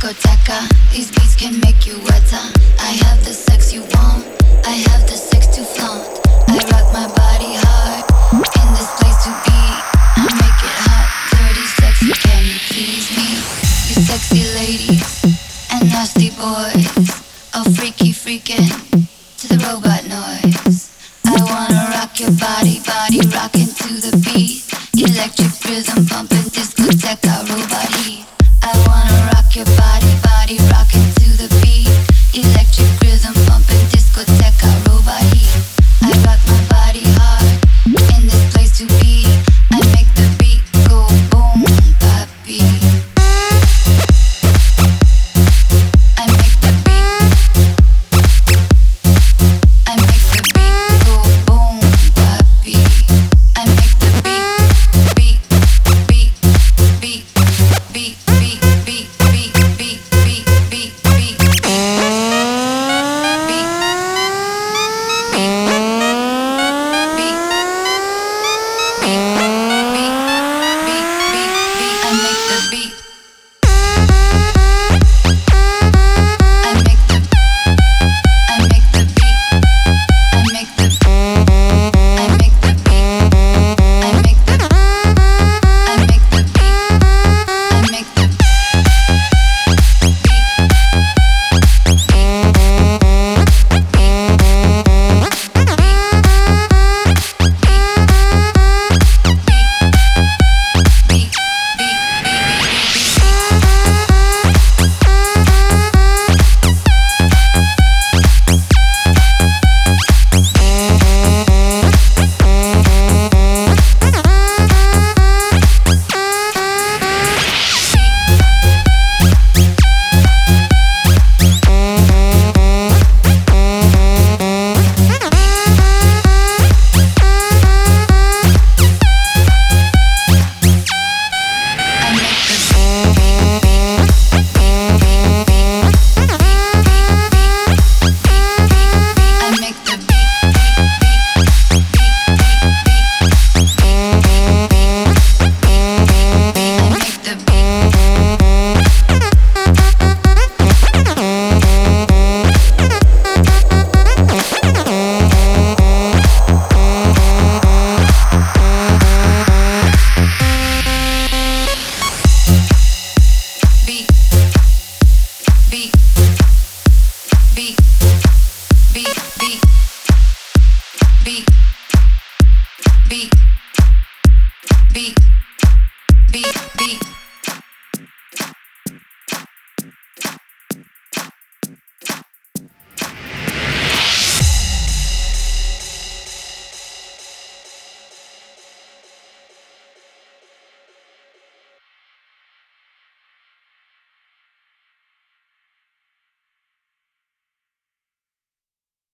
discoteca. These beats can make you wetter. I have the sex you want, I have the sex to flaunt. I rock my body hard, in this place to be. I make it hot, dirty, sexy, can you please me? You sexy ladies and nasty boys, all freaky freaking to the robot noise. I wanna rock your body, body rocking to the beat. Electric rhythm pumping, discoteca, robot heat. I wanna rock your body, body rocking to the beat. Electric rhythm pumping, discoteca, robot heat. I rock my body hard, in this place to be. I make the beat go boom, papi. I make the beat. I make the beat go boom, papi. I make the beat, beat, beat, beat, beat, beat, beat, beat, beat, beat, beat, beat, I make the beat. I make the I make the beat. I make the I make the beat. I make the I make the beat. I make the beat. Beat, beat, beat, beat, beat.